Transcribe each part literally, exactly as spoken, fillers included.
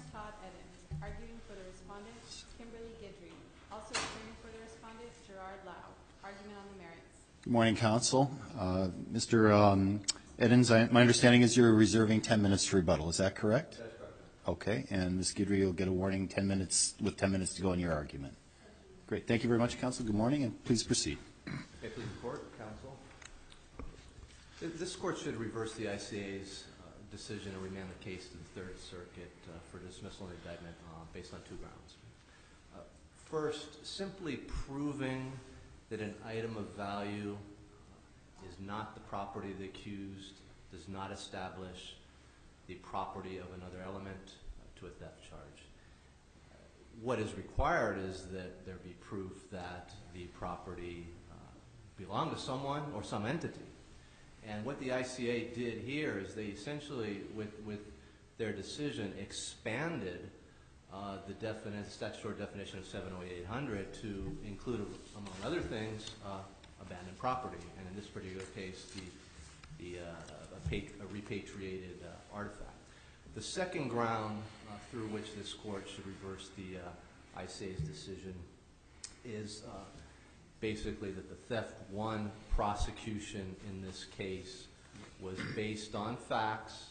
Todd Edens. Arguing for the respondent, Kimberly Guidry. Also appearing for the respondent, Gerard Lau. Argument on the merits. Good morning, counsel. Uh, Mister Um, Edens, I, my understanding is you're reserving ten minutes to rebuttal. Is that correct? That's correct. Okay, and Miz Guidry will get a warning ten minutes with ten minutes to go in your argument. Great. Thank you very much, counsel. Good morning, and please proceed. Okay, please report, counsel. This court should reverse the I C A's uh, decision and remand the case to the Third Circuit uh, for dismissal and indictment uh, based on two grounds. Uh, first, simply proving that an item of value uh, is not the property of the accused does not establish the property of another element uh, to a theft charge. Uh, what is required is that there be proof that the property uh, belonged to someone or some entity. And what the I C A did here is they essentially, with, with their decision, expanded uh, the definite, statutory definition of seven oh eight eight hundred to include, among other things, uh, abandoned property. And in this particular case, the, the, uh, a, pa a repatriated uh, artifact. The second ground uh, through which this court should reverse the uh, I C A's decision is uh, basically that the theft one prosecution in this case was based on facts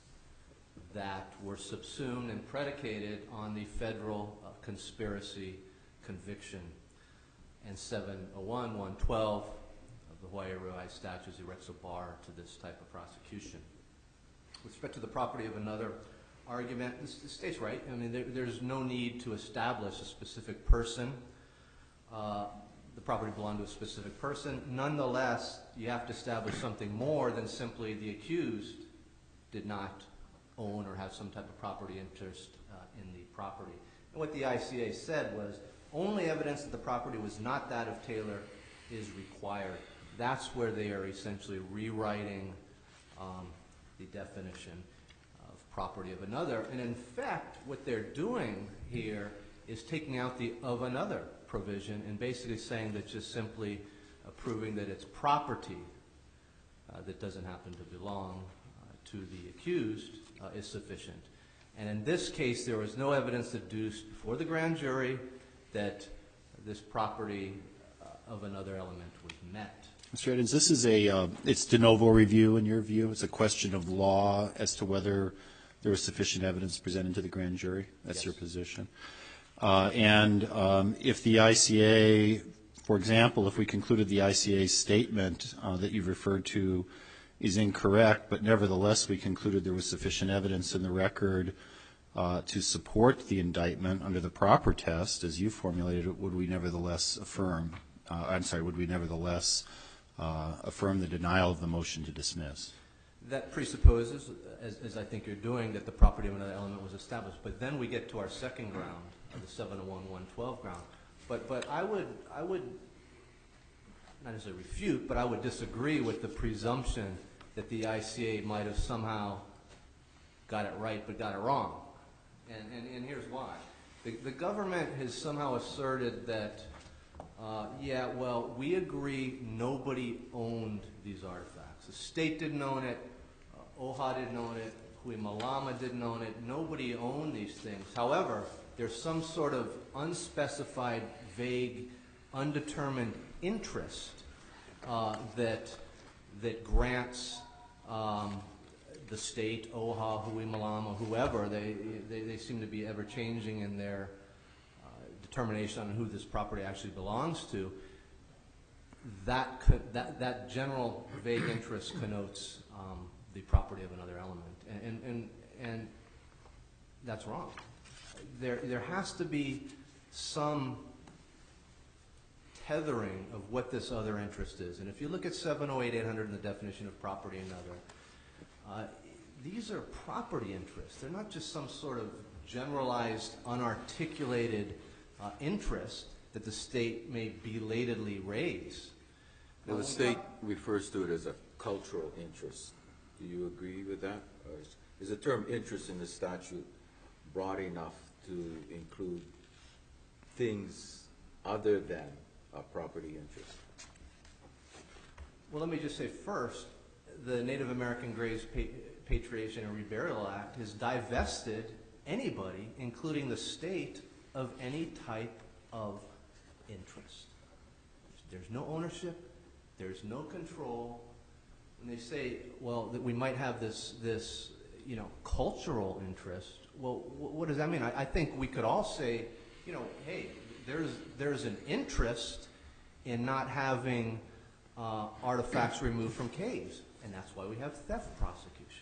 that were subsumed and predicated on the federal uh, conspiracy conviction. And seven oh one, one twelve of the Hawaii Revised Statutes erects a bar to this type of prosecution. With respect to the property of another argument, this, this states right. I mean, there, there's no need to establish a specific person. Uh, the property belonged to a specific person. Nonetheless, you have to establish something more than simply the accused did not own or have some type of property interest uh, in the property. And what the I C A said was only evidence that the property was not that of Taylor is required. That's where they are essentially rewriting um, the definition of property of another. And in fact, what they're doing here is taking out the of another provision and basically saying that just simply uh, proving that it's property uh, that doesn't happen to belong uh, to the accused uh, is sufficient. And in this case, there was no evidence adduced before the grand jury that this property uh, of another element was met. Mister Edens, this is a, uh, it's de novo review in your view. It's a question of law as to whether there was sufficient evidence presented to the grand jury. That's Yes. your position. Uh, and um, if the I C A, for example, if we concluded the I C A's statement uh, that you've referred to is incorrect, but nevertheless we concluded there was sufficient evidence in the record uh, to support the indictment under the proper test, as you formulated it, would we nevertheless affirm, uh, I'm sorry, would we nevertheless uh, affirm the denial of the motion to dismiss? That presupposes, as, as I think you're doing, that the property of another element was established. But then we get to our second ground, uh, the seven oh one, one twelve ground. But, but I would, I would not necessarily refute, but I would disagree with the presumption that the I C A might have somehow got it right but got it wrong. And, and, and here's why. The, the government has somehow asserted that, uh, yeah, well, we agree nobody owned these artifacts. The state didn't own it, uh, O H A didn't own it, Hui Malama didn't own it, nobody owned these things. However, there's some sort of unspecified, vague, undetermined interest uh, that, that grants um, the state, O H A, Hui Malama, whoever, they, they, they seem to be ever changing in their uh, determination on who this property actually belongs to. That, could, that, that general vague interest connotes um, the property of another element, and, and, and, and that's wrong. There, there has to be some tethering of what this other interest is. And if you look at seven oh eight, eight hundred in the definition of property another, uh, these are property interests. They're not just some sort of generalized, unarticulated uh, interest that the state may belatedly raise. Now, the state refers to it as a cultural interest. Do you agree with that? Or is, is the term interest in the statute broad enough to include things other than a property interest? Well, let me just say first, the Native American Graves Patriation and Reburial Act has divested anybody, including the state, of any type of interest. There's no ownership, there's no control. When they say, well, that we might have this, this you know, cultural interest, well, wh- what does that mean? I, I think we could all say, you know, hey, there's, there's an interest in not having uh, artifacts removed from caves, and that's why we have theft prosecutions.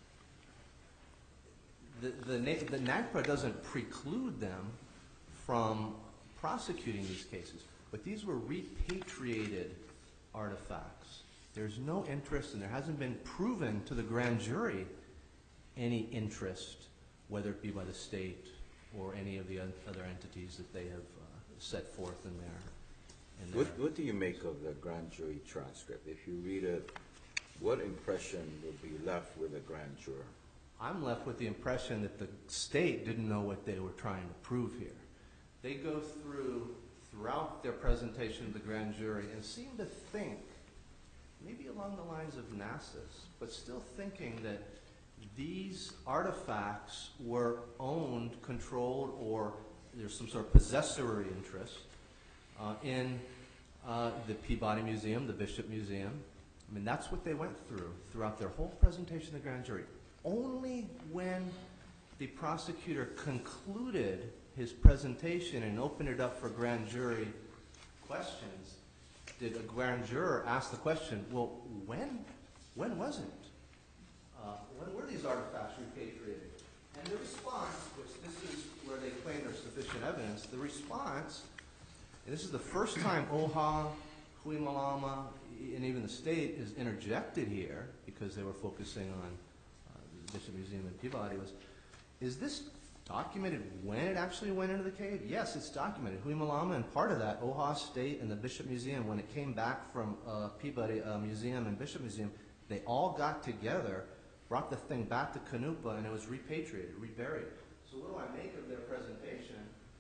The, the, Na- the NAGPRA doesn't preclude them from prosecuting these cases, but these were repatriated artifacts. There's no interest, and there hasn't been proven to the grand jury any interest, whether it be by the state or any of the other entities that they have uh, set forth in their. In their What, what do you make of the grand jury transcript? If you read it, what impression will be left with a grand juror? I'm left with the impression that the state didn't know what they were trying to prove here. They go through, throughout their presentation to the grand jury, and seem to think, maybe along the lines of Nasus, but still thinking that these artifacts were owned, controlled, or there's some sort of possessory interest uh, in uh, the Peabody Museum, the Bishop Museum. I mean, that's what they went through throughout their whole presentation to the grand jury. Only when the prosecutor concluded his presentation and opened it up for grand jury questions did a grand juror ask the question, well, when, when was it? Uh, when were these artifacts repatriated? And the response, which this is where they claim there's sufficient evidence, the response, and this is the first time O H A, Hui Malama, and even the state is interjected here because they were focusing on uh, the Bishop Museum in Peabody, was, is this documented when it actually went into the cave? Yes, it's documented. Hui Malama and part of that, O H A State and the Bishop Museum, when it came back from uh, Peabody uh, Museum and Bishop Museum, they all got together, brought the thing back to Canupa, and it was repatriated, reburied. So what do I make of their presentation?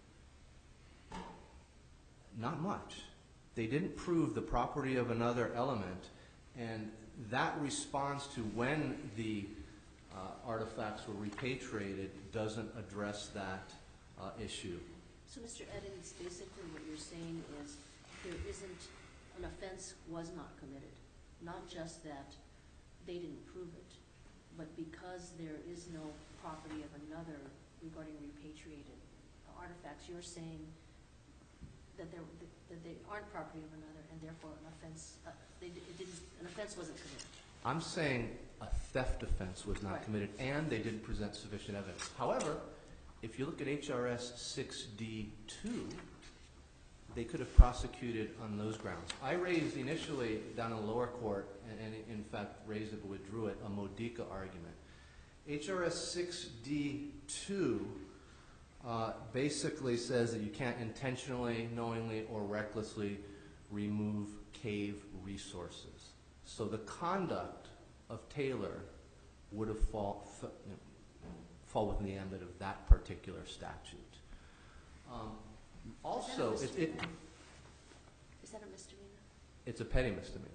Not much. They didn't prove the property of another element, and that response to when the uh, artifacts were repatriated doesn't address that uh, issue. So, Mister Eddings, basically what you're saying is there isn't, an offense was not committed. Not just that they didn't prove it, but because there is no property of another regarding repatriated artifacts, you're saying that, there, that they aren't property of another, and therefore an offense, uh, they, it didn't, an offense wasn't committed. I'm saying a theft offense was not Right. committed, and they didn't present sufficient evidence. However, if you look at H R S six D two, they could have prosecuted on those grounds. I raised initially down in the lower court, and, and in fact raised it but withdrew it, a Modica argument. H R S six D two uh, basically says that you can't intentionally, knowingly, or recklessly remove cave resources. So the conduct of Taylor would have fall, f- you know, fall within the ambit of that particular statute. Um, also, Is that a it, it, misdemeanor? Is that a misdemeanor? it's a petty misdemeanor.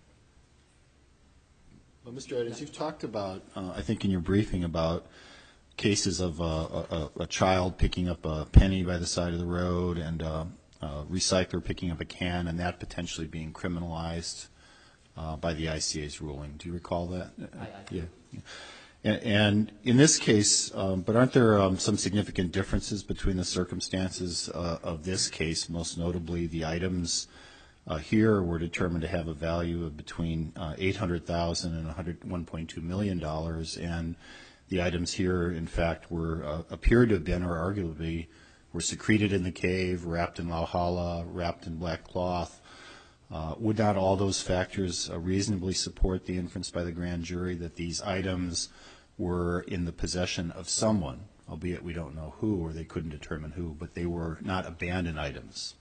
Well, Mister Eddings, you've talked about, uh, I think in your briefing, about cases of uh, a, a child picking up a penny by the side of the road and uh, a recycler picking up a can, and that potentially being criminalized uh, by the I C A's ruling. Do you recall that? I, I Yeah. And, and in this case, um, but aren't there um, some significant differences between the circumstances uh, of this case? Most notably, the items uh, here were determined to have a value of between uh, eight hundred thousand dollars and one point two million dollars, and the items here, in fact, were uh, appeared to have been, or arguably, were secreted in the cave, wrapped in lauhala, wrapped in black cloth. Uh, would not all those factors uh, reasonably support the inference by the grand jury that these items were in the possession of someone, albeit we don't know who, or they couldn't determine who, but they were not abandoned items?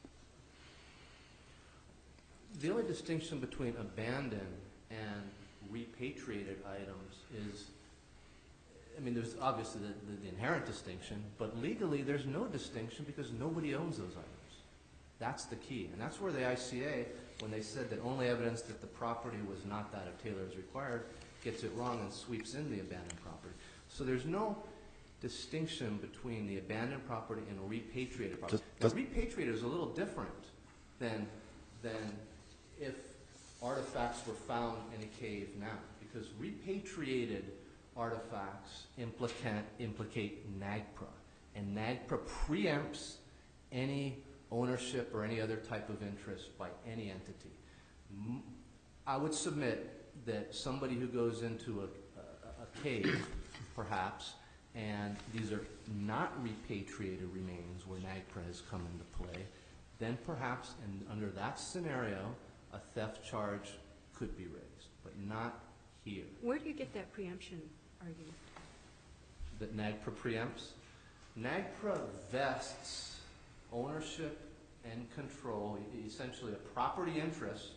The only distinction between abandoned and repatriated items is, I mean, there's obviously the, the, the inherent distinction, but legally there's no distinction because nobody owns those items. That's the key. And that's where the I C A, when they said that only evidence that the property was not that of Taylor is required, gets it wrong and sweeps in the abandoned property. So there's no distinction between the abandoned property and repatriated property. Does- Now, repatriated is a little different than, than if artifacts were found in a cave now, because repatriated artifacts implicate, implicate NAGPRA, and NAGPRA preempts any ownership or any other type of interest by any entity. M- I would submit that somebody who goes into a, a, a cave, perhaps, and these are not repatriated remains where NAGPRA has come into play, then perhaps, and under that scenario, a theft charge could be raised, but not here. Where do you get that preemption argument? That NAGPRA preempts? NAGPRA vests ownership and control, e- essentially a property interest,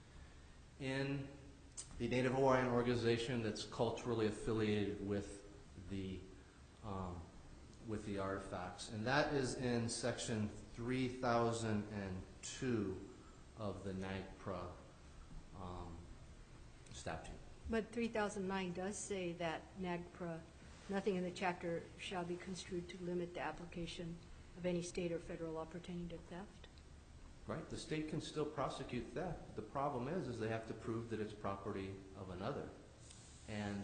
in the Native Hawaiian organization that's culturally affiliated with the um, with the artifacts, and that is in section three thousand two of the NAGPRA um, statute. But three thousand nine does say that NAGPRA, nothing in the chapter shall be construed to limit the application of any state or federal law pertaining to theft. Right? The state can still prosecute theft. The problem is, is they have to prove that it's property of another, and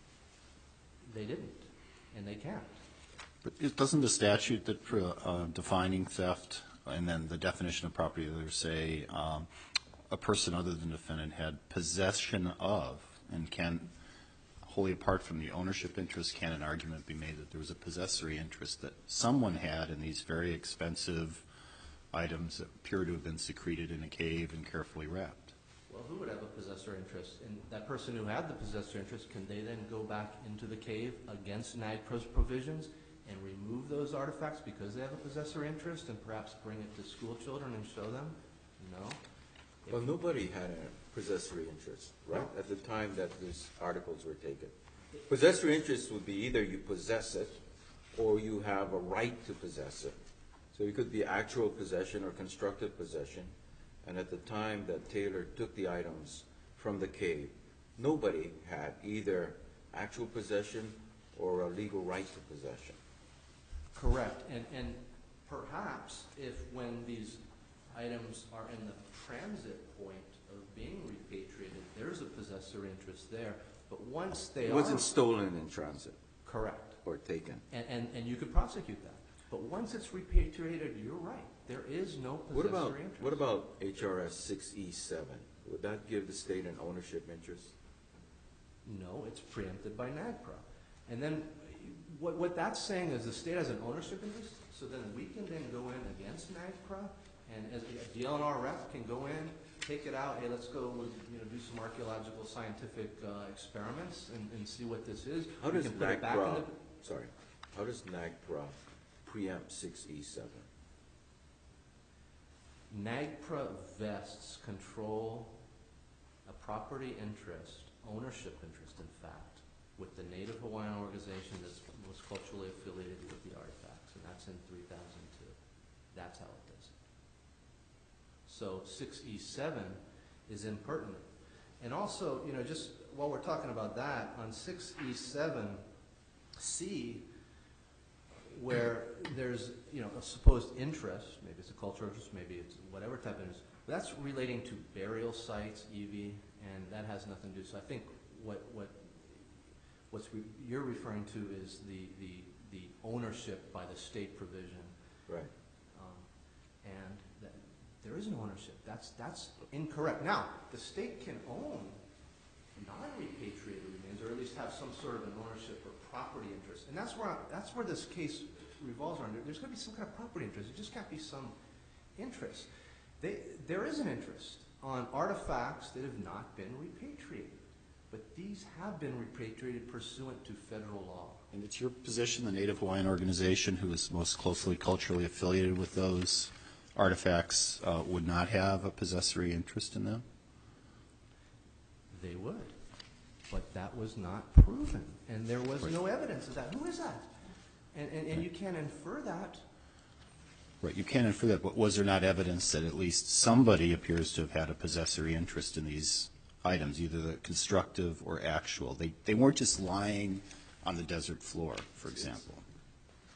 they didn't, and they can't. But it doesn't the statute that uh, defining theft and then the definition of property of others say um, a person other than the defendant had possession of, and can, wholly apart from the ownership interest, can an argument be made that there was a possessory interest that someone had in these very expensive items that appear to have been secreted in a cave and carefully wrapped? Well, who would have a possessor interest? And that person who had the possessor interest, can they then go back into the cave against NAGPRA's provisions and remove those artifacts because they have a possessor interest and perhaps bring it to school children and show them? No. If Well, you- nobody had a possessory interest, right, at the time that these articles were taken. Possessory interest would be either you possess it or you have a right to possess it. So it could be actual possession or constructive possession. And at the time that Taylor took the items from the cave, nobody had either actual possession or a legal right to possession. Correct. And, and perhaps if when these items are in the transit point of being repatriated, there's a possessor interest there. But once they It are... wasn't stolen in transit Correct. or taken. And, and, and you could prosecute that. But once it's repatriated, you're right. There is no What possessory about, interest. what about H R S six E seven? Would that give the state an ownership interest? No, it's preempted by NAGPRA. And then what, what that's saying is the state has an ownership interest, so then we can then go in against NAGPRA, and as a D L N R rep can go in, take it out, hey, let's go, you know, do some archaeological scientific uh, experiments and, and see what this is. How We does can put it back in NAGPRA, the- sorry, how does NAGPRA preempt six E seven? NAGPRA vests control, a property interest, ownership interest, in fact, with the Native Hawaiian organization that was culturally affiliated with the artifacts, and that's in three thousand two. That's how it does it. So six E seven is impertinent. And also, you know, just while we're talking about that, on six E seven C, where there's, you know, a supposed interest, maybe it's a cultural interest, maybe it's whatever type of interest, that's relating to burial sites, E V, and that has nothing to do. So I think what what what's re you're referring to is the the the ownership by the state provision, Right. um, and that there is no ownership. That's that's incorrect. Now the state can own non-repatriated remains, or at least have some sort of an ownership or property interest, and that's where that's where this case revolves around. There's going to be some kind of property interest. It just can't be some interest. They, there is an interest on artifacts that have not been repatriated, but these have been repatriated pursuant to federal law. And it's your position the Native Hawaiian organization, who is most closely culturally affiliated with those artifacts, uh, would not have a possessory interest in them? They would, but that was not proven, and there was Right. no evidence of that. Who is that? And, and, and you can't infer that. Right, you can't infer that, but was there not evidence that at least somebody appears to have had a possessory interest in these items, either the constructive or actual? They, they weren't just lying on the desert floor, for example.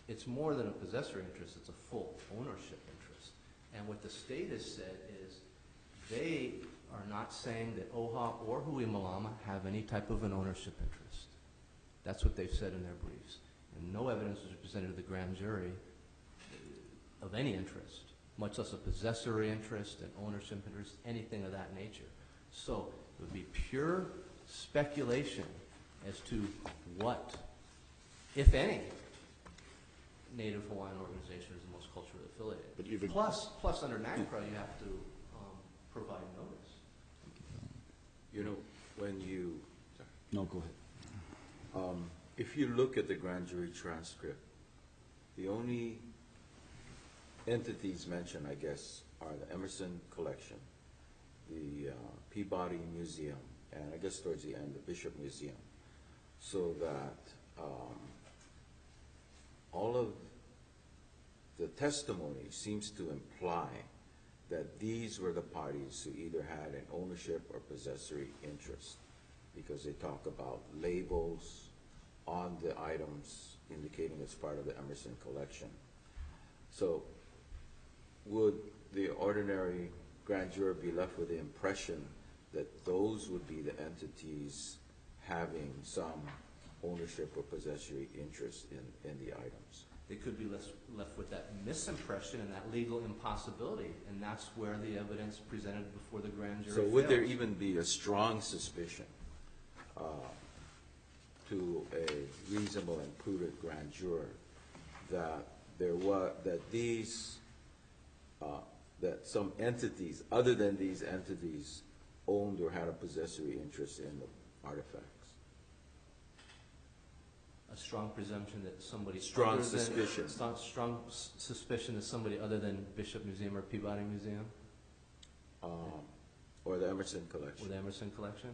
it's more than a possessory interest, it's a full ownership interest. And what the state has said is they are not saying that O H A or Hui Malama have any type of an ownership interest. That's what they've said in their briefs. And no evidence was presented to the grand jury of any interest, much less a possessory interest, an ownership interest, anything of that nature. So it would be pure speculation as to what, if any, Native Hawaiian organization is the most culturally affiliated. But you've- plus, plus under NAGPRA, you have to um, provide notice. You know, when you, No, go ahead. um, if you look at the grand jury transcript, the only entities mentioned, I guess, are the Emerson Collection, the uh, Peabody Museum, and I guess towards the end, the Bishop Museum. So that um, all of the testimony seems to imply that these were the parties who either had an ownership or possessory interest, because they talk about labels on the items indicating it's part of the Emerson Collection. So would the ordinary grand juror be left with the impression that those would be the entities having some ownership or possessory interest in, in the items? They could be less, left with that misimpression and that legal impossibility, and that's where the evidence presented before the grand jury So would there fails. even be a strong suspicion uh, to a reasonable and prudent grand juror that there was, that these, uh, that some entities other than these entities owned or had a possessory interest in the artifacts? A strong presumption that somebody Strong other than- suspicion. strong, strong s- suspicion that somebody other than Bishop Museum or Peabody Museum Um, or the Emerson or Collection? the Emerson Collection.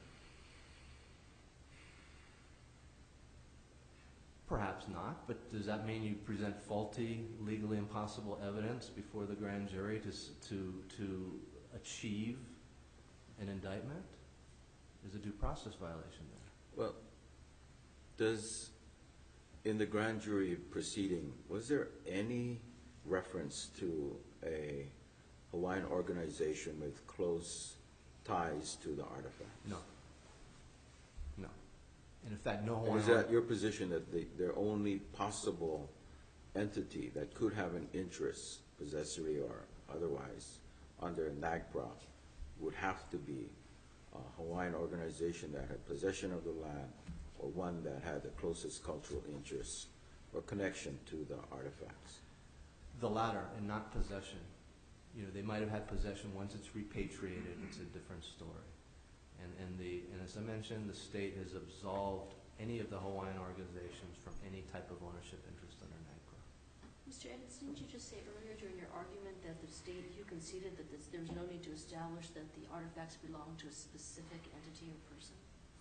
Perhaps not, but does that mean you present faulty, legally impossible evidence before the grand jury to s- to to achieve an indictment? There's a due process violation there. Well, does, in the grand jury proceeding, was there any reference to a Hawaiian organization with close ties to the artifact? No. No. And in fact, no And Hawaiian. is that your position that the, their only possible entity that could have an interest, possessory or otherwise, under NAGPRA would have to be a Hawaiian organization that had possession of the land or one that had the closest cultural interest or connection to the artifacts? The latter, and not possession. You know, they might have had possession. Once it's repatriated, it's a different story. And, and the, and as I mentioned, the state has absolved any of the Hawaiian organizations from any type of ownership interest under NAGPRA. Mister Edmonds, didn't you just say earlier during your argument that the state, you conceded that this, there's no need to establish that the artifacts belong to a specific entity or person?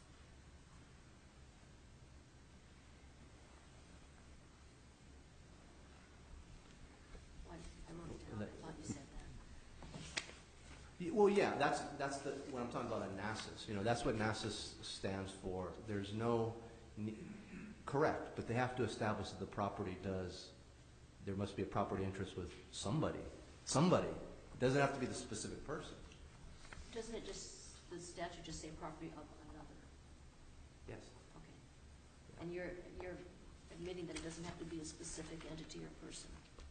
I, I wrote it down, I thought you said that. Y- Well, yeah, that's, that's the, when I'm talking about a NASIS, you know, that's what NASIS stands for. There's no, ne- correct, but they have to establish that the property does, there must be a property interest with somebody, somebody. It doesn't have to be the specific person. Doesn't it just, the statute just say property of another? Yes. Okay. And you're, you're admitting that it doesn't have to be a specific entity or person?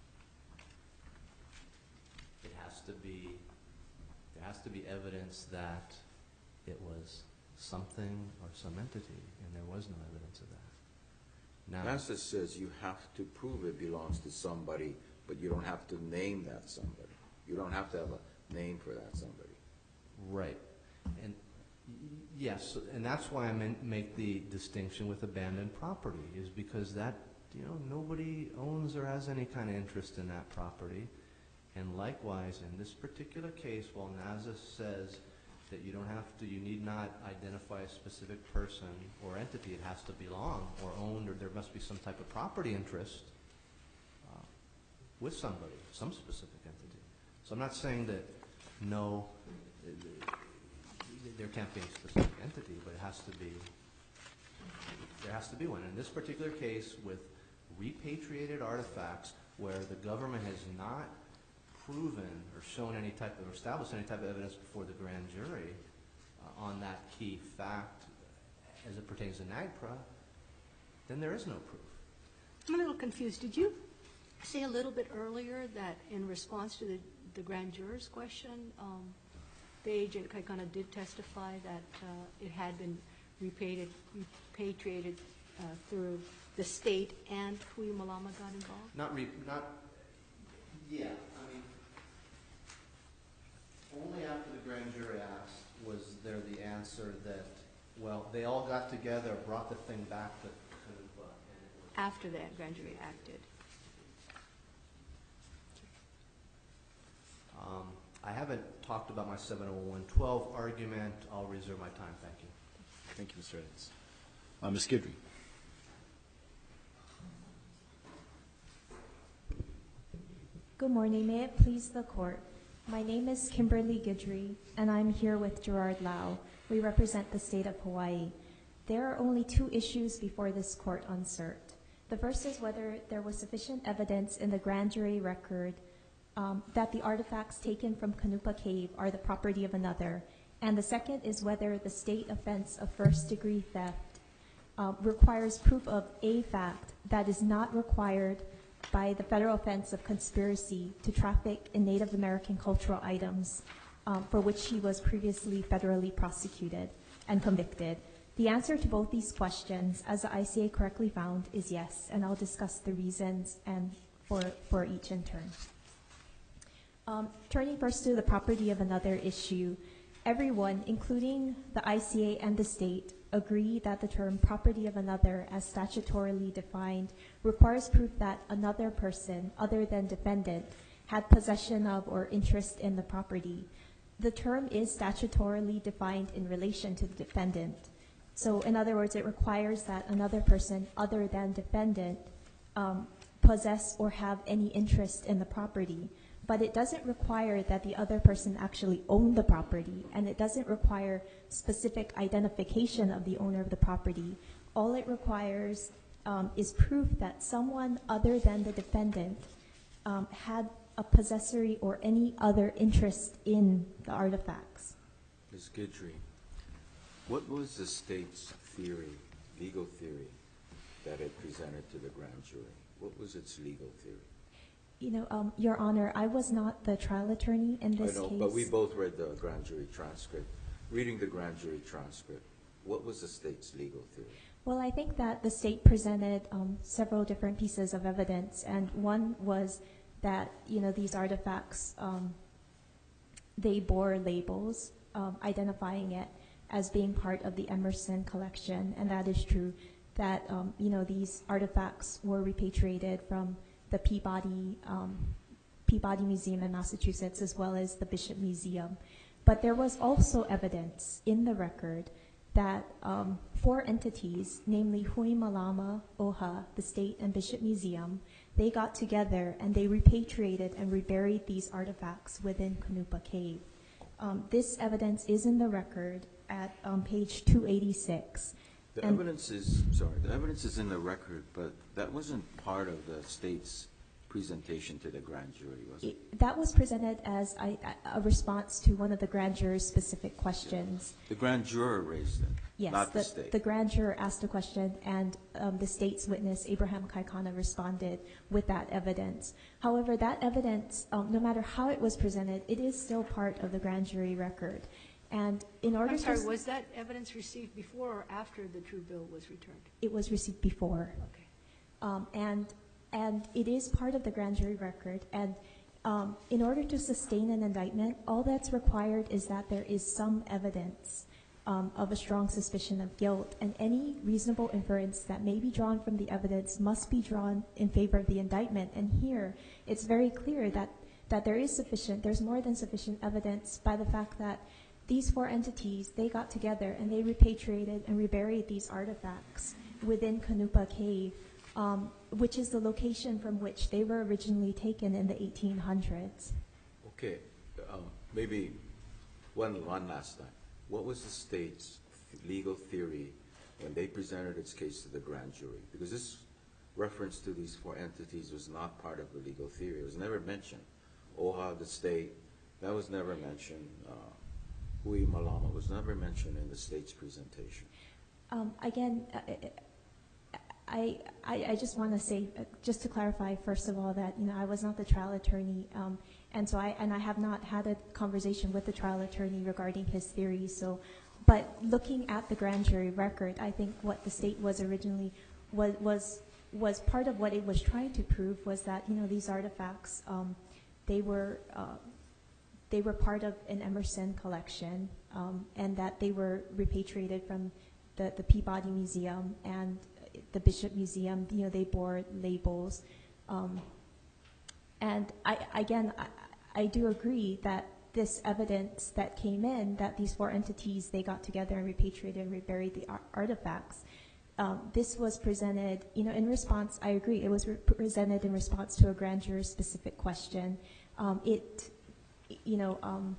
It has to be, there has to be evidence that it was something or some entity, and there was no evidence of that. Now, NASA says you have to prove it belongs to somebody, but you don't have to name that somebody. You don't have to have a name for that somebody. right, and y- yes, and that's why I meant make the distinction with abandoned property, is because that, you know, nobody owns or has any kind of interest in that property. And likewise, in this particular case, while NASA says that you don't have to, you need not identify a specific person or entity, it has to belong or owned, or there must be some type of property interest uh, with somebody, some specific entity. So I'm not saying that no, uh, there can't be a specific entity, but it has to be, there has to be one. In this particular case, with repatriated artifacts where the government has not proven or shown any type of, or established any type of evidence before the grand jury uh, on that key fact as it pertains to NAGPRA, then there is no proof. I'm a little confused. Did you say a little bit earlier that in response to the, the grand juror's question, um, the agent kind of did testify that uh, it had been repatriated, repatriated uh, through the state and Hui Malama got involved? Not re, not, yeah, I mean, only after the grand jury asked was there the answer that, well, they all got together, brought the thing back to Kanupa, and it was After that grand jury acted. Um, I haven't talked about my seven oh one twelve argument. I'll reserve my time. Thank you. Thank you, Mister Edens. Uh, Miz Guidry. Good morning. May it please the court. My name is Kimberly Guidry, and I'm here with Gerard Lau. We represent the state of Hawaii. There are only two issues before this court on cert. The first is whether there was sufficient evidence in the grand jury record Um, that the artifacts taken from Kanupa Cave are the property of another. And the second is whether the state offense of first-degree theft uh, requires proof of a fact that is not required by the federal offense of conspiracy to traffic in Native American cultural items um, for which he was previously federally prosecuted and convicted. The answer to both these questions, as the I C A correctly found, is yes, and I'll discuss the reasons and for, for each in turn. Um, turning first to the property of another issue, everyone, including the I C A and the state, agree that the term property of another as statutorily defined requires proof that another person other than defendant had possession of or interest in the property. The term is statutorily defined in relation to the defendant. So in other words, it requires that another person other than defendant um, possess or have any interest in the property. But it doesn't require that the other person actually own the property, and it doesn't require specific identification of the owner of the property. All it requires um, is proof that someone other than the defendant um, had a possessory or any other interest in the artifacts. Miz Guidry, what was the state's theory, legal theory, that it presented to the grand jury? What was its legal theory? You know, um, Your Honor, I was not the trial attorney in this I know, case. but we both read the grand jury transcript. Reading the grand jury transcript, what was the state's legal theory? Well, I think that the state presented um, several different pieces of evidence, and one was that, you know, these artifacts, um, they bore labels um, identifying it as being part of the Emerson collection, and that is true, that, um, you know, these artifacts were repatriated from the Peabody, um, Peabody Museum in Massachusetts, as well as the Bishop Museum. But there was also evidence in the record that um, four entities, namely Hui Malama, OHA, the State and Bishop Museum, they got together and they repatriated and reburied these artifacts within Kanupa Cave. Um, this evidence is in the record at um, page two eighty-six. The And evidence is, sorry, the evidence is in the record, but that wasn't part of the state's presentation to the grand jury, was it? That was presented as a, a response to one of the grand juror's specific questions. The grand juror raised it, Yes, not the, the, state. the grand juror asked a question, and um, the state's witness, Abraham Kaikana, responded with that evidence. However, that evidence, um, no matter how it was presented, it is still part of the grand jury record. And in order I'm sorry, to... was that evidence received before or after the true bill was returned? It was received before. Okay. Um, and, and it is part of the grand jury record. And um, in order to sustain an indictment, all that's required is that there is some evidence um, of a strong suspicion of guilt. And any reasonable inference that may be drawn from the evidence must be drawn in favor of the indictment. And here, it's very clear that, that there is sufficient, there's more than sufficient evidence by the fact that these four entities, they got together and they repatriated and reburied these artifacts within Kanupa Cave, um, which is the location from which they were originally taken in the eighteen hundreds. Okay, um, maybe one, one last time. What was the state's legal theory when they presented its case to the grand jury? Because this, reference to these four entities was not part of the legal theory. It was never mentioned. O H A, the state, that was never mentioned. Uh, Hui Malama was never mentioned in the state's presentation. Um, again, I, I, I just want to say, uh, just to clarify, first of all, that you know I was not the trial attorney, um, and so I and I have not had a conversation with the trial attorney regarding his theories. So, but looking at the grand jury record, I think what the state was originally was was was part of what it was trying to prove was that you know these artifacts, um, they were uh, they were part of an Emerson collection, um, and that they were repatriated from the the Peabody Museum and the Bishop Museum. You know, they bore labels, um, and I again I, I do agree that this evidence that came in, that these four entities, they got together and repatriated and reburied the ar artifacts. Um, this was presented, you know, in response. I agree, it was re presented in response to a grand jury specific question. Um, it, you know, um,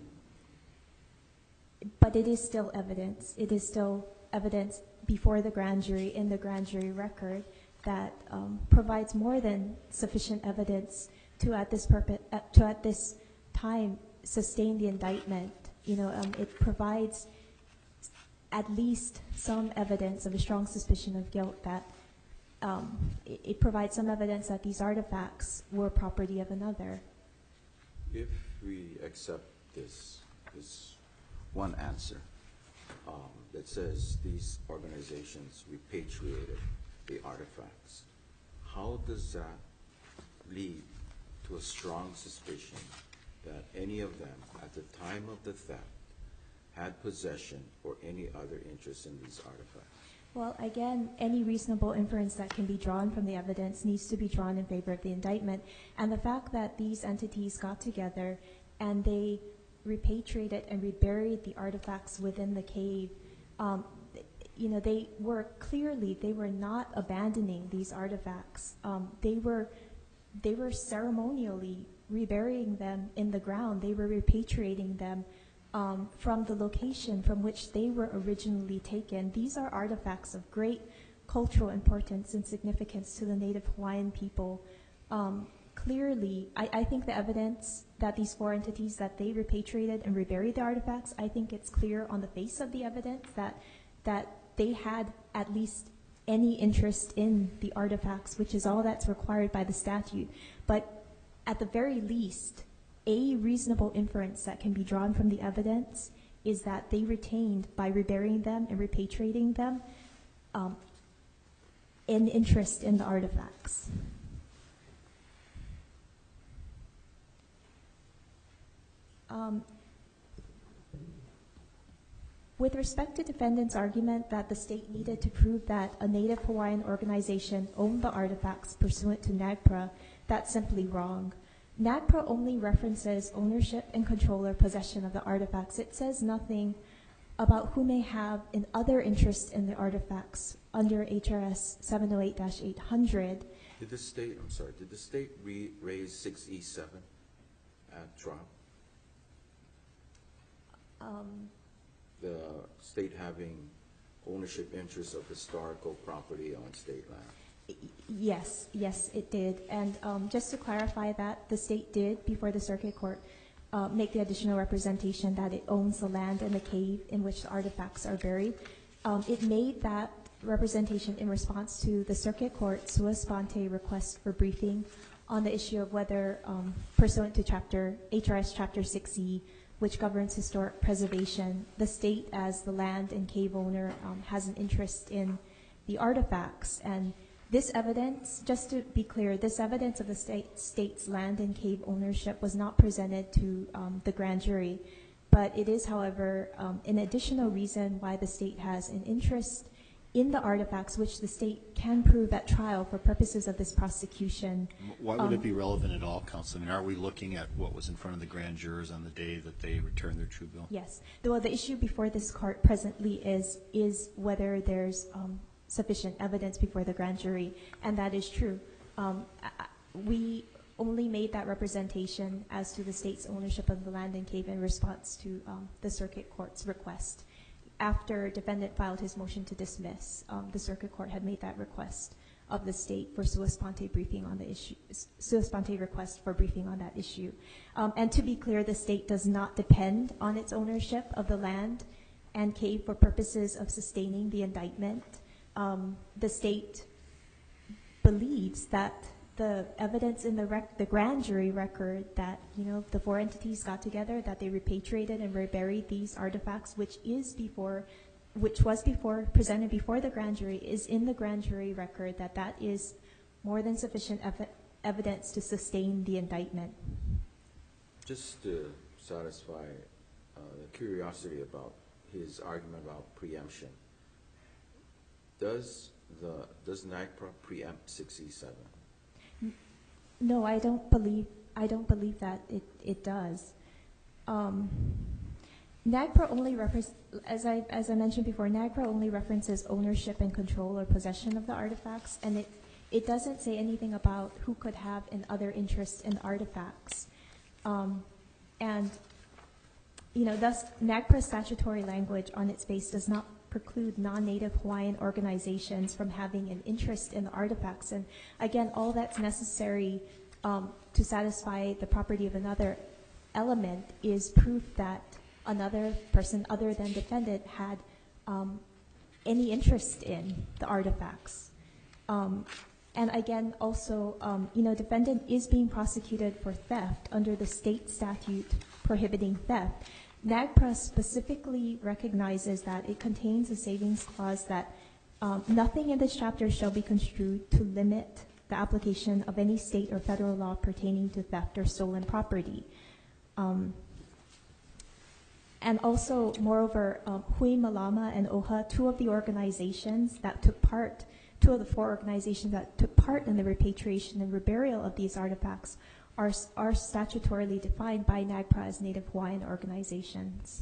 but it is still evidence. It is still evidence before the grand jury in the grand jury record that um, provides more than sufficient evidence to at this purpose, uh, to at this time sustain the indictment. You know, um, it provides at least some evidence of a strong suspicion of guilt, that um, it, it provides some evidence that these artifacts were property of another. If we accept this, this one answer um, that says these organizations repatriated the artifacts, how does that lead to a strong suspicion that any of them at the time of the theft had possession or any other interest in these artifacts? Well, again, any reasonable inference that can be drawn from the evidence needs to be drawn in favor of the indictment. And the fact that these entities got together and they repatriated and reburied the artifacts within the cave, um, you know, they were clearly, they were not abandoning these artifacts. Um, they were, they were ceremonially reburying them in the ground. They were repatriating them Um, from the location from which they were originally taken. These are artifacts of great cultural importance and significance to the Native Hawaiian people. Um, clearly, I, I think the evidence that these four entities, that they repatriated and reburied the artifacts, I think it's clear on the face of the evidence that, that they had at least any interest in the artifacts, which is all that's required by the statute. But at the very least, a reasonable inference that can be drawn from the evidence is that they retained, by reburying them and repatriating them, um, an interest in the artifacts. Um, with respect to defendant's argument that the state needed to prove that a Native Hawaiian organization owned the artifacts pursuant to NAGPRA, that's simply wrong. NAGPRA only references ownership and control or possession of the artifacts. It says nothing about who may have an other interest in the artifacts under H R S seven oh eight dash eight hundred. Did the state, I'm sorry, did the state re raise six E seven at trial? Um, The state having ownership interests of historical property on state land? Yes, yes, it did. And um, just to clarify that, the state did, before the circuit court, uh, make the additional representation that it owns the land and the cave in which the artifacts are buried. Um, it made that representation in response to the circuit court sua sponte request for briefing on the issue of whether, um, pursuant to chapter H R S chapter six E, which governs historic preservation, the state as the land and cave owner um, has an interest in the artifacts. And this evidence, just to be clear, this evidence of the state, state's land and cave ownership was not presented to um, the grand jury, but it is, however, um, an additional reason why the state has an interest in the artifacts, which the state can prove at trial for purposes of this prosecution. Why would um, it be relevant at all, Counsel? I mean, are we looking at what was in front of the grand jurors on the day that they returned their true bill? Yes. Well, the issue before this court presently is, is whether there's um, sufficient evidence before the grand jury, and that is true. Um, we only made that representation as to the state's ownership of the land and cave in response to um, the circuit court's request. After defendant filed his motion to dismiss, um, the circuit court had made that request of the state for sua sponte briefing on the issue, sua sponte request for briefing on that issue. Um, and to be clear, the state does not depend on its ownership of the land and cave for purposes of sustaining the indictment. Um, the state believes that the evidence in the rec- the grand jury record that, you know, the four entities got together, that they repatriated and reburied these artifacts, which is before, which was before, presented before the grand jury, is in the grand jury record, that that is more than sufficient ev- evidence to sustain the indictment. Just to satisfy uh, the curiosity about his argument about preemption, does the does NAGPRA preempt six E seven? No, I don't believe I don't believe that it it does. Um, NAGPRA only references, as I as I mentioned before, NAGPRA only references ownership and control or possession of the artifacts, and it it doesn't say anything about who could have an other interest in the artifacts. Um, and you know, thus NAGPRA's statutory language on its face does not preclude non-native Hawaiian organizations from having an interest in the artifacts. And again, all that's necessary um, to satisfy the property of another element is proof that another person other than defendant had um, any interest in the artifacts. Um, and again, also, um, you know, defendant is being prosecuted for theft under the state statute prohibiting theft. NAGPRA specifically recognizes that it contains a savings clause that um, nothing in this chapter shall be construed to limit the application of any state or federal law pertaining to theft or stolen property. Um, and also, moreover, um, Hui Malama and OHA, two of the organizations that took part, two of the four organizations that took part in the repatriation and reburial of these artifacts Are, are statutorily defined by NAGPRA as Native Hawaiian organizations.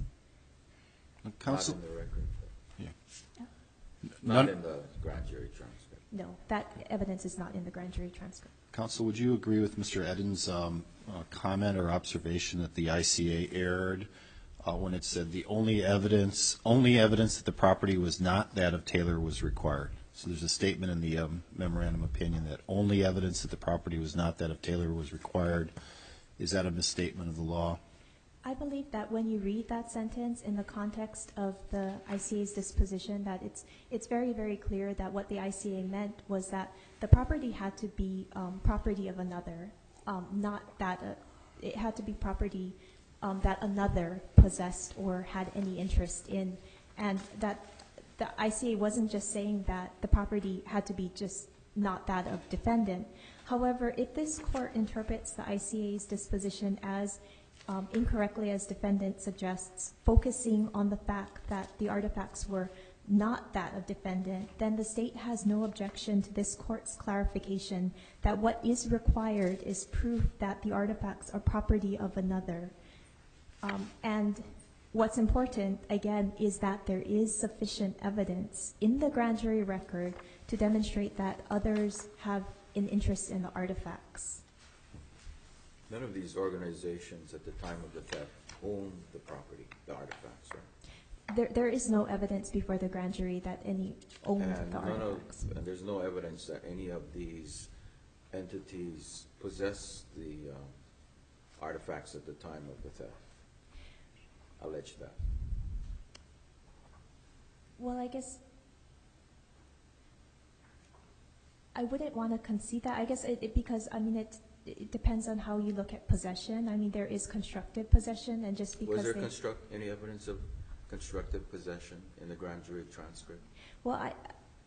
Counsel? Not in the record. Yeah. Yeah. Not None- in the grand jury transcript. No, that evidence is not in the grand jury transcript. Counsel, would you agree with Mister Eden's um, uh, comment or observation that the I C A erred uh, when it said the only evidence, only evidence that the property was not that of Taylor was required? So there's a statement in the um, memorandum opinion that only evidence that the property was not that of Taylor was required. Is that a misstatement of the law? I believe that when you read that sentence in the context of the I C A's disposition, that it's it's very, very clear that what the I C A meant was that the property had to be um, property of another, um, not that uh, it had to be property um, that another possessed or had any interest in, and that the I C A wasn't just saying that the property had to be just not that of defendant. However, if this court interprets the I C A's disposition as um, incorrectly as defendant suggests, focusing on the fact that the artifacts were not that of defendant, then the state has no objection to this court's clarification that what is required is proof that the artifacts are property of another. Um, and What's important, again, is that there is sufficient evidence in the grand jury record to demonstrate that others have an interest in the artifacts. None of these organizations at the time of the theft owned the property, the artifacts, right? There, there is no evidence before the grand jury that any owned And the none of, artifacts. and there's no evidence that any of these entities possess the um, artifacts at the time of the theft. Allege that. Well, I guess I wouldn't want to concede that. I guess it, it because I mean it. It depends on how you look at possession. I mean, there is constructive possession, and just because Was there they, construct any evidence of constructive possession in the grand jury transcript? well, I.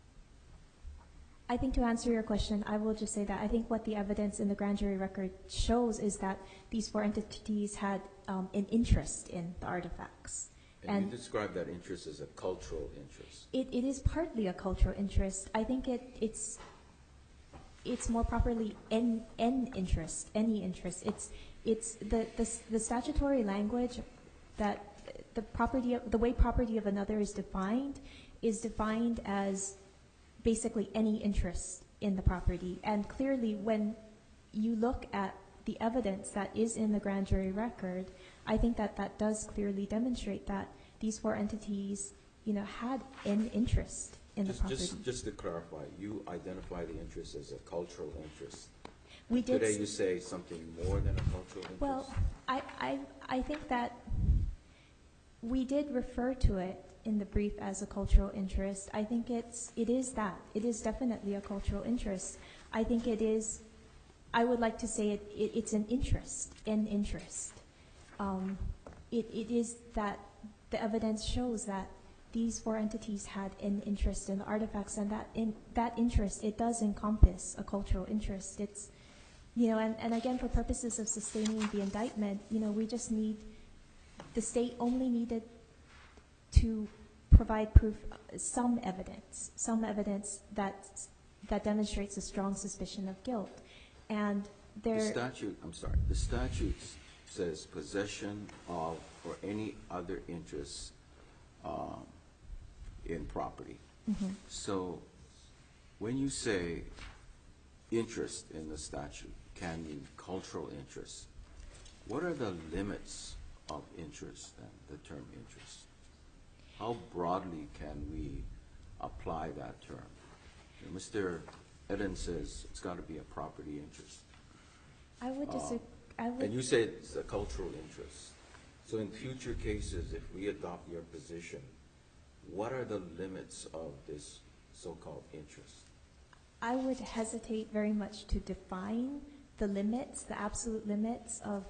I think to answer your question, I will just say that I think what the evidence in the grand jury record shows is that these four entities had um, an interest in the artifacts. And, And you describe that interest as a cultural interest. It, it is partly a cultural interest. I think it, it's it's more properly an, an interest, any interest. It's it's the, the the statutory language that the property of, the way property of another is defined is defined as basically any interest in the property. And clearly, when you look at the evidence that is in the grand jury record, I think that that does clearly demonstrate that these four entities, you know, had an interest in the Just, property. just, just to clarify, you identify the interest as a cultural interest. We did. Today s- you say something more than a cultural interest? Well, I, I, I think that we did refer to it in the brief as a cultural interest. I think it's, it is that. It is definitely a cultural interest. I think it is, I would like to say it, it it's an interest, an interest. Um, it, it is that the evidence shows that these four entities had an interest in the artifacts, and that in that interest, it does encompass a cultural interest. It's, you know, and, and again, for purposes of sustaining the indictment, you know, we just need, the state only needed to provide proof, uh, some evidence, some evidence that, that demonstrates a strong suspicion of guilt. And The there, statute, I'm sorry, the statute s- says possession of or any other interest um, in property. Mhm. So when you say interest in the statute can mean cultural interest, what are the limits of interest then, the term interest? How broadly can we apply that term? You know, Mister Eden says it's got to be a property interest. I would disagree, I And would, you say it's a cultural interest. So in future cases, if we adopt your position, what are the limits of this so-called interest? I would hesitate very much to define the limits, the absolute limits of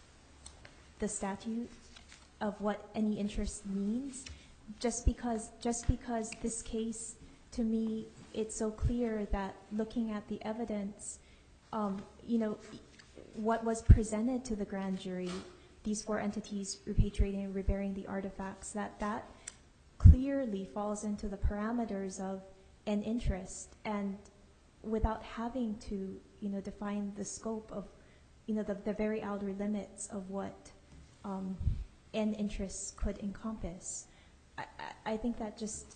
the statute, of what any interest means, just because, just because this case, to me, it's so clear that looking at the evidence, um, you know, what was presented to the grand jury, these four entities repatriating and reburying the artifacts, that that clearly falls into the parameters of an interest, and without having to, you know, define the scope of, you know, the, the very outer limits of what um, an interest could encompass. I, I, I think that just,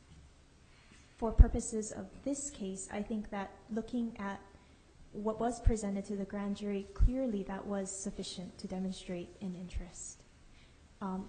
for purposes of this case, I think that looking at what was presented to the grand jury, clearly that was sufficient to demonstrate an interest. Um,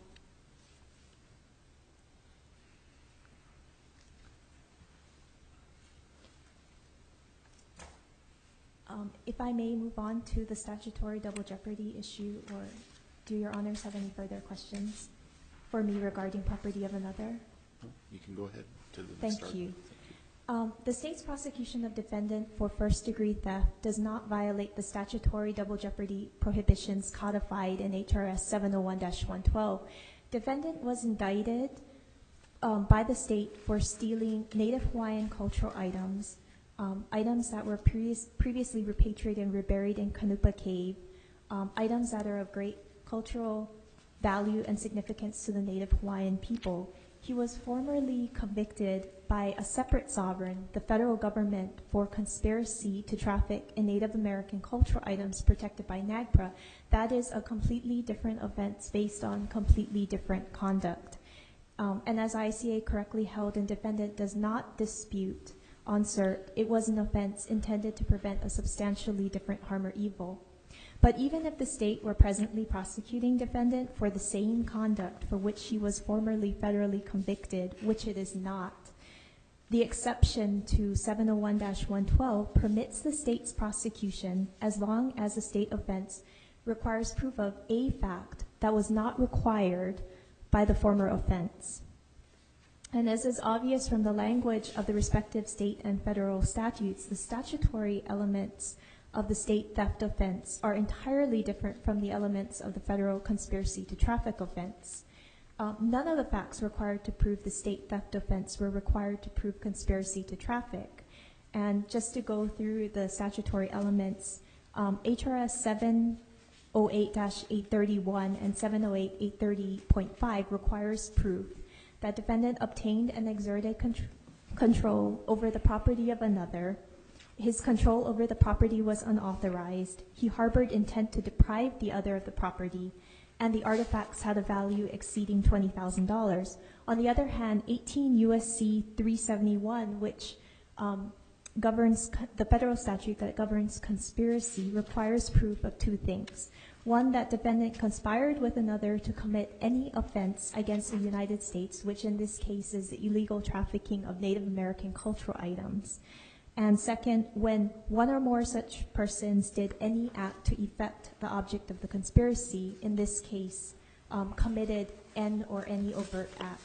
um, if I may move on to the statutory double jeopardy issue, or do your honors have any further questions for me regarding property of another? You can go ahead to the Thank start. you. Um, the state's prosecution of defendant for first-degree theft does not violate the statutory double jeopardy prohibitions codified in H R S seven oh one dash one twelve. Defendant was indicted um, by the state for stealing Native Hawaiian cultural items, um, items that were previous, previously repatriated and reburied in Kanupa Cave, um, items that are of great cultural value and significance to the Native Hawaiian people. He was formerly convicted by a separate sovereign, the federal government, for conspiracy to traffic in Native American cultural items protected by NAGPRA. That is a completely different offense based on completely different conduct. Um, and as I C A correctly held, and defendant does not dispute on cert, it was an offense intended to prevent a substantially different harm or evil. But even if the state were presently prosecuting defendant for the same conduct for which he was formerly federally convicted, which it is not, the exception to seven oh one dash one twelve permits the state's prosecution as long as the state offense requires proof of a fact that was not required by the former offense. And as is obvious from the language of the respective state and federal statutes, the statutory elements of the state theft offense are entirely different from the elements of the federal conspiracy to traffic offense. Um, none of the facts required to prove the state theft offense were required to prove conspiracy to traffic. And just to go through the statutory elements, um, H R S seven oh eight dash eight thirty-one and seven oh eight dash eight thirty point five requires proof that defendant obtained and exerted contr control over the property of another. His control over the property was unauthorized. He harbored intent to deprive the other of the property, and the artifacts had a value exceeding twenty thousand dollars. On the other hand, eighteen U S C three seventy-one, which um, governs, the federal statute that governs conspiracy requires proof of two things. One, that defendant conspired with another to commit any offense against the United States, which in this case is the illegal trafficking of Native American cultural items. And second, when one or more such persons did any act to effect the object of the conspiracy, in this case, um, committed an or any overt act.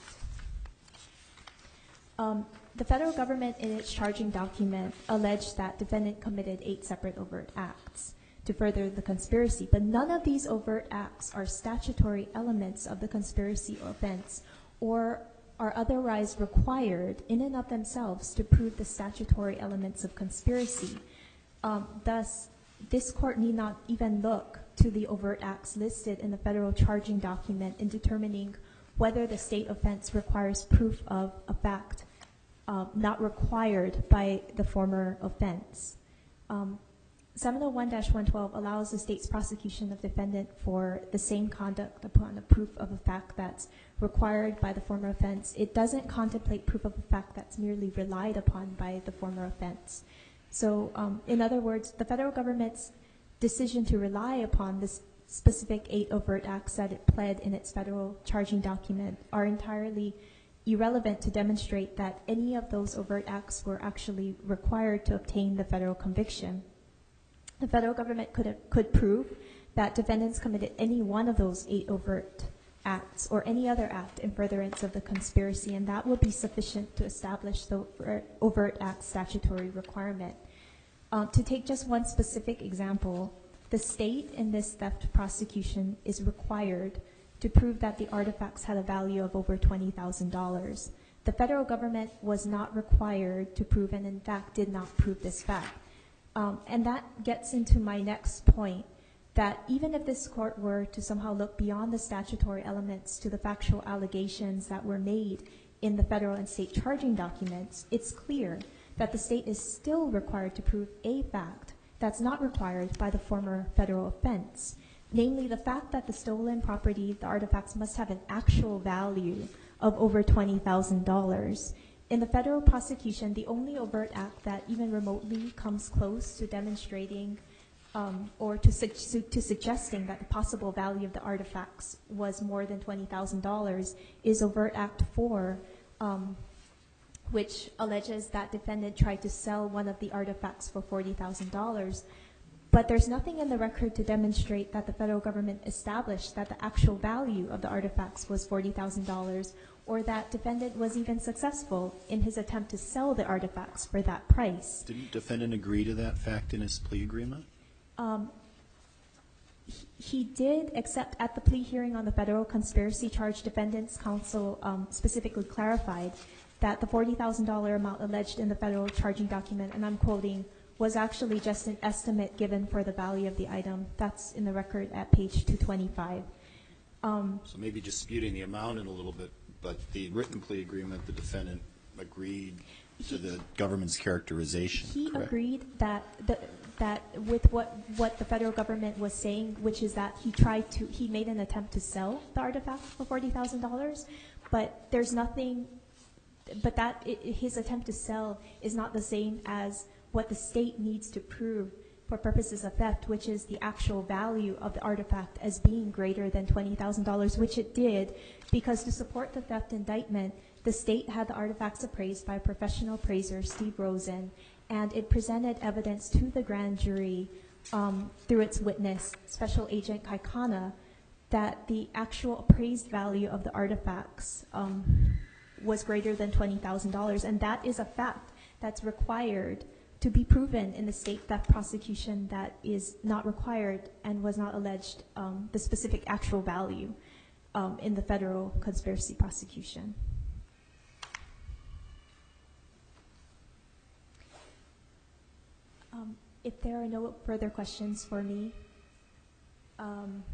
Um, the federal government in its charging document alleged that defendant committed eight separate overt acts to further the conspiracy, but none of these overt acts are statutory elements of the conspiracy offense or are otherwise required in and of themselves to prove the statutory elements of conspiracy. Um, thus, this court need not even look to the overt acts listed in the federal charging document in determining whether the state offense requires proof of a fact uh, not required by the former offense. Um, seven oh one dash one twelve allows the state's prosecution of defendant for the same conduct upon a proof of a fact that's required by the former offense. It doesn't contemplate proof of a fact that's merely relied upon by the former offense. So, um, in other words, the federal government's decision to rely upon this specific eight overt acts that it pled in its federal charging document are entirely irrelevant to demonstrate that any of those overt acts were actually required to obtain the federal conviction. The federal government could have, could prove that defendants committed any one of those eight overt acts or any other act in furtherance of the conspiracy, and that would be sufficient to establish the overt act statutory requirement. Um, to take just one specific example, the state in this theft prosecution is required to prove that the artifacts had a value of over twenty thousand dollars. The federal government was not required to prove, and in fact did not prove this fact. Um, and that gets into my next point, that even if this court were to somehow look beyond the statutory elements to the factual allegations that were made in the federal and state charging documents, it's clear that the state is still required to prove a fact that's not required by the former federal offense, namely the fact that the stolen property, the artifacts, must have an actual value of over twenty thousand dollars. In the federal prosecution, the only overt act that even remotely comes close to demonstrating um, or to, su to suggesting that the possible value of the artifacts was more than twenty thousand dollars is overt act four, um, which alleges that defendant tried to sell one of the artifacts for forty thousand dollars. But there's nothing in the record to demonstrate that the federal government established that the actual value of the artifacts was forty thousand dollars, or that defendant was even successful in his attempt to sell the artifacts for that price. Didn't defendant agree to that fact in his plea agreement? Um, he, he did, except at the plea hearing on the federal conspiracy charge, defendant's counsel um, specifically clarified that the forty thousand dollar amount alleged in the federal charging document, and I'm quoting, was actually just an estimate given for the value of the item. That's in the record at page two twenty-five. Um, so maybe disputing the amount in a little bit, but the written plea agreement, the defendant agreed to the government's characterization, He correct? agreed that the, that with what what the federal government was saying, which is that he tried to, he made an attempt to sell the artifacts for forty thousand dollars, but there's nothing, but that it, his attempt to sell is not the same as what the state needs to prove for purposes of theft, which is the actual value of the artifact as being greater than twenty thousand dollars, which it did, because to support the theft indictment, the state had the artifacts appraised by professional appraiser Steve Rosen, and it presented evidence to the grand jury um, through its witness, Special Agent Kaikana, that the actual appraised value of the artifacts um, was greater than twenty thousand dollars, and that is a fact that's required to be proven in the state theft prosecution that is not required and was not alleged um, the specific actual value um, in the federal conspiracy prosecution. Um, if there are no further questions for me, um,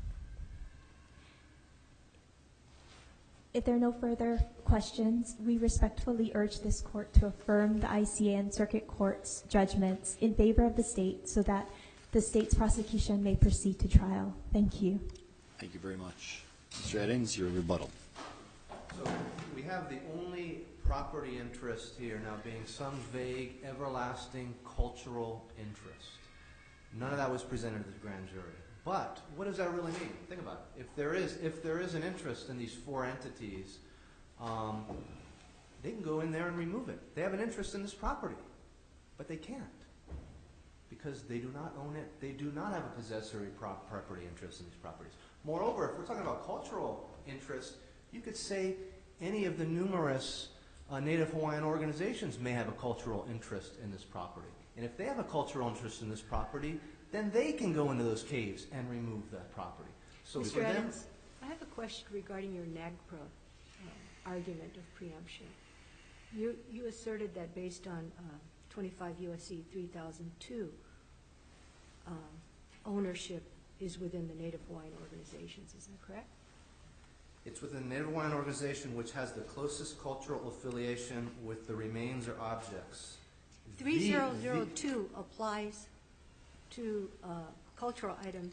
if there are no further questions, we respectfully urge this court to affirm the I C A and Circuit Court's judgments in favor of the state so that the state's prosecution may proceed to trial. Thank you. Thank you very much. Mister Eddings, your rebuttal. So we have the only property interest here now being some vague, everlasting cultural interest. None of that was presented to the grand jury. But what does that really mean? Think about it. If there is, if there is an interest in these four entities, um, they can go in there and remove it. They have an interest in this property, but they can't because they do not own it. They do not have a possessory prop property interest in these properties. Moreover, if we're talking about cultural interest, you could say any of the numerous uh, Native Hawaiian organizations may have a cultural interest in this property. And if they have a cultural interest in this property, then they can go into those caves and remove that property. So Mister for them, Adams, I have a question regarding your NAGPRA uh, argument of preemption. You, you asserted that based on uh, twenty-five U S C three thousand two, um, ownership is within the Native Hawaiian organizations. Is that correct? it's within the Native Hawaiian organization which has the closest cultural affiliation with the remains or objects. three thousand The- the- two applies to uh, cultural items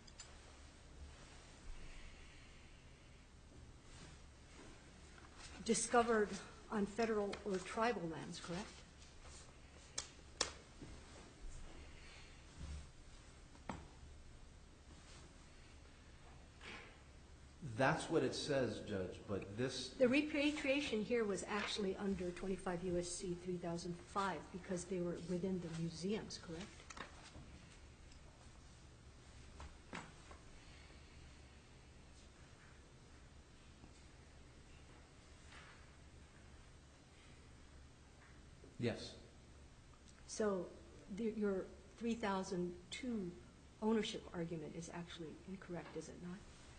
discovered on federal or tribal lands, correct? That's what it says, Judge, but this, The repatriation here was actually under twenty-five U S C three thousand five because they were within the museums, correct? yes. So the, your three thousand two ownership argument is actually incorrect, is it not?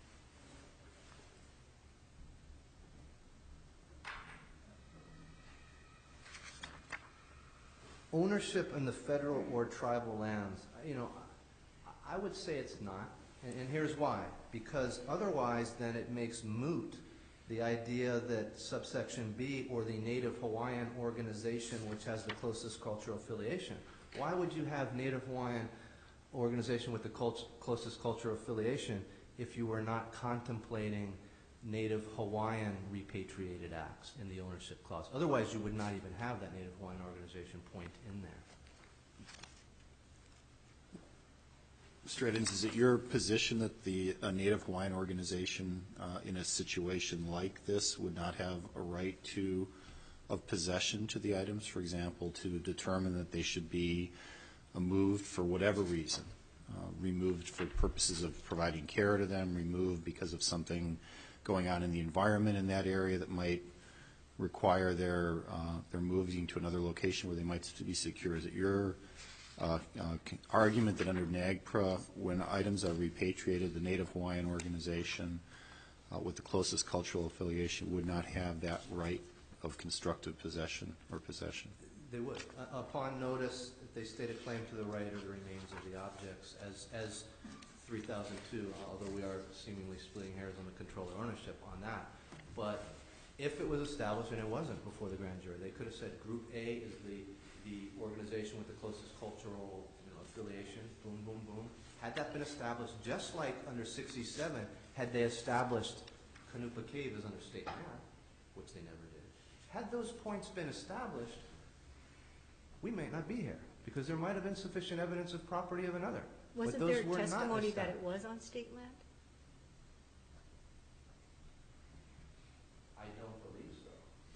Ownership in the federal or tribal lands, you know, I I would say it's not, and, and here's why. Because otherwise, then it makes moot the idea that subsection B, or the Native Hawaiian organization, which has the closest cultural affiliation. Why would you have Native Hawaiian organization with the cult closest cultural affiliation if you were not contemplating Native Hawaiian repatriated acts in the ownership clause? Otherwise, you would not even have that Native Hawaiian organization point in there. Mister Edens, is it your position that the a Native Hawaiian organization uh, in a situation like this would not have a right to of possession to the items, for example, to determine that they should be uh, moved for whatever reason, uh, removed for purposes of providing care to them, removed because of something going on in the environment in that area that might require their uh, their moving to another location where they might be secure? Is it your uh, uh, argument that under NAGPRA, when items are repatriated, the Native Hawaiian organization uh, with the closest cultural affiliation would not have that right of constructive possession or possession? They would. Uh, upon notice, if they state a claim to the right or the remains of the objects, as as three thousand two, although we are seemingly splitting hairs on the control or ownership on that. But if it was established, and it wasn't before the grand jury, they could have said Group A is the, the organization with the closest cultural you know, affiliation, boom, boom, boom. Had that been established, just like under sixty-seven, had they established Canupa Cave as under state law, which they never did, had those points been established, we might not be here, because there might have been sufficient evidence of property of another. Wasn't But those there were not testimony that it established. was on state land? I don't believe so.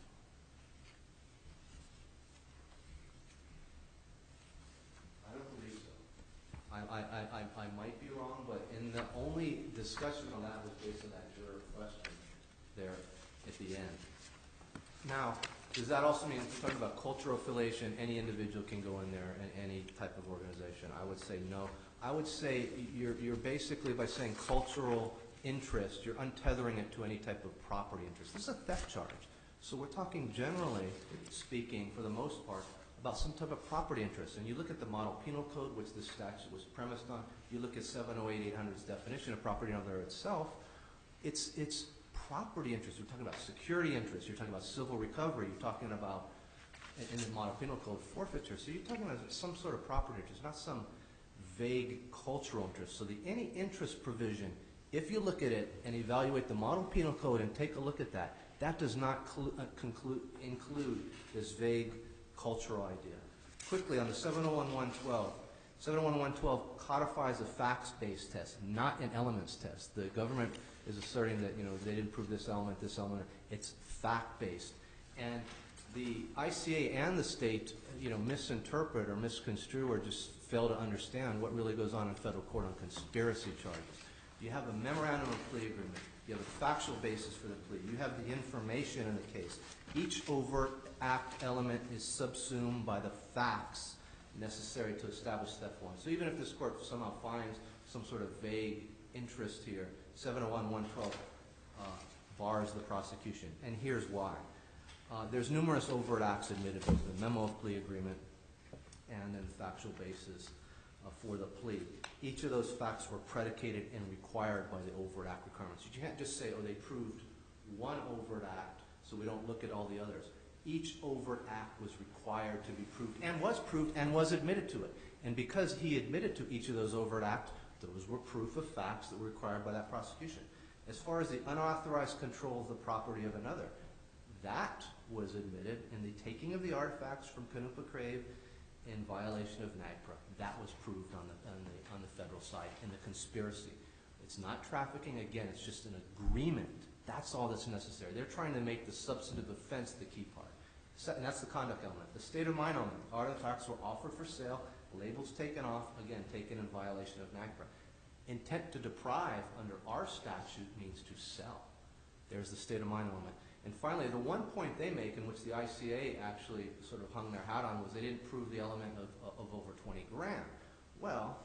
I don't believe so. I, I, I, I I might be wrong, but in the only discussion on that was based on that juror question there at the end. Now, does that also mean, we're talking about cultural affiliation, any individual can go in there and any type of organization? I would say no. I would say you're, you're basically, by saying cultural interest, you're untethering it to any type of property interest. This is a theft charge. So we're talking generally speaking, for the most part, about some type of property interest. And you look at the model penal code, which this statute was premised on, you look at seven oh eight eight hundred's definition of property under itself, it's, it's property interest. You're talking about security interest. You're talking about civil recovery. You're talking about, in, in the model penal code, forfeiture. So you're talking about some sort of property interest, not some vague cultural interest. So the any interest provision, if you look at it and evaluate the model penal code and take a look at that, That does not clu- uh, conclude, include this vague cultural idea. Quickly, on the seven oh one one twelve, seven oh one one twelve codifies a facts-based test, not an elements test. The government is asserting that, you know, they didn't prove this element, this element. It's fact-based. And the I C A and the state, you know, misinterpret or misconstrue or just fail to understand what really goes on in federal court on conspiracy charges. You have a memorandum of plea agreement. You have a factual basis for the plea. You have the information in the case. Each overt act element is subsumed by the facts necessary to establish step one. So even if this court somehow finds some sort of vague interest here, seven oh one one twelve uh, bars the prosecution. And here's why. Uh, there's numerous overt acts admitted with the memo of plea agreement and then the factual basis uh, for the plea. Each of those facts were predicated and required by the overt act requirements. You can't just say, oh, they proved one overt act, so we don't look at all the others. Each overt act was required to be proved and was proved and was admitted to it. And because he admitted to each of those overt acts, those were proof of facts that were required by that prosecution. As far as the unauthorized control of the property of another, that was admitted in the taking of the artifacts from Canupa Crave in violation of NAGPRA. That was proved on the, on the, on the federal side in the conspiracy. It's not trafficking. Again, it's just an agreement. That's all that's necessary. They're trying to make the substantive offense the key part. And that's the conduct element. The state of mind element. Artifacts were offered for sale, labels taken off, again, taken in violation of NAGPRA. Intent to deprive under our statute means to sell. There's the state of mind element. And finally, the one point they make in which the I C A actually sort of hung their hat on was they didn't prove the element of, of over twenty grand. Well,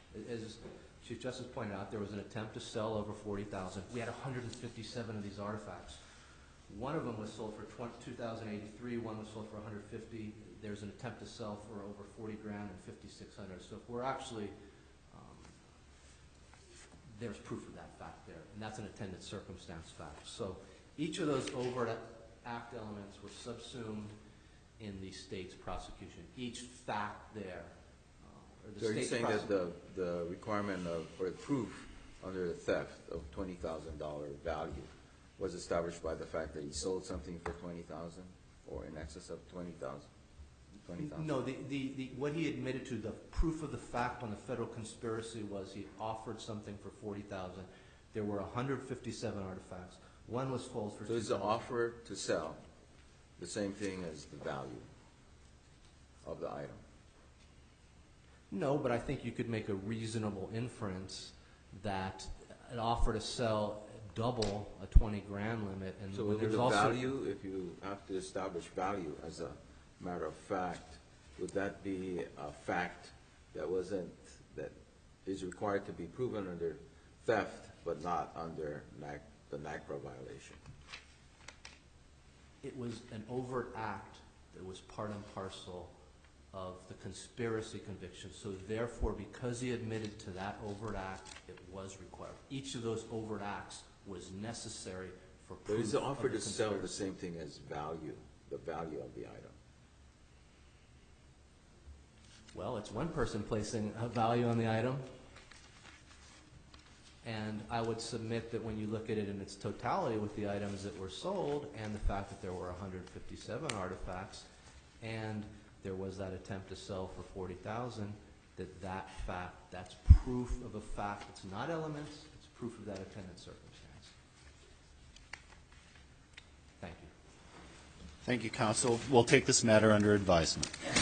as Chief Justice pointed out, there was an attempt to sell over forty thousand. We had one hundred fifty-seven of these artifacts. One of them was sold for two thousand eighty-three, one was sold for one hundred fifty. There's an attempt to sell for over forty grand and fifty-six hundred. So if we're actually, um, there's proof of that fact there, and that's an attendant circumstance fact. So each of those overt act elements were subsumed in the state's prosecution. Each fact there. Uh, or the So are you state's saying that prosecution. the, the requirement of, or proof under the theft of twenty thousand dollar value was established by the fact that he sold something for twenty thousand or in excess of twenty thousand? twenty thousand? No, the, the, the, what he admitted to, the proof of the fact on the federal conspiracy was he offered something for forty thousand. There were one hundred fifty-seven artifacts. One was sold for So is the two thousand. offer to sell the same thing as the value of the item? No, but I think you could make a reasonable inference that an offer to sell double a twenty grand limit, and So when would there's the also value, if you have to establish value as a matter of fact, would that be a fact that wasn't, that is required to be proven under theft, but not under NAC, the NAGPRA violation? it was an overt act that was part and parcel of the conspiracy conviction. So therefore, because he admitted to that overt act, it was required. Each of those overt acts was necessary for proof But is the of offer the to sell the conspiracy. same thing as value, the value of the item? Well, it's one person placing a value on the item. And I would submit that when you look at it in its totality with the items that were sold and the fact that there were one hundred fifty-seven artifacts and there was that attempt to sell for forty thousand, that that fact, that's proof of a fact. It's not elements, it's proof of that attendant circumstance. Thank you. Thank you, counsel. We'll take this matter under advisement.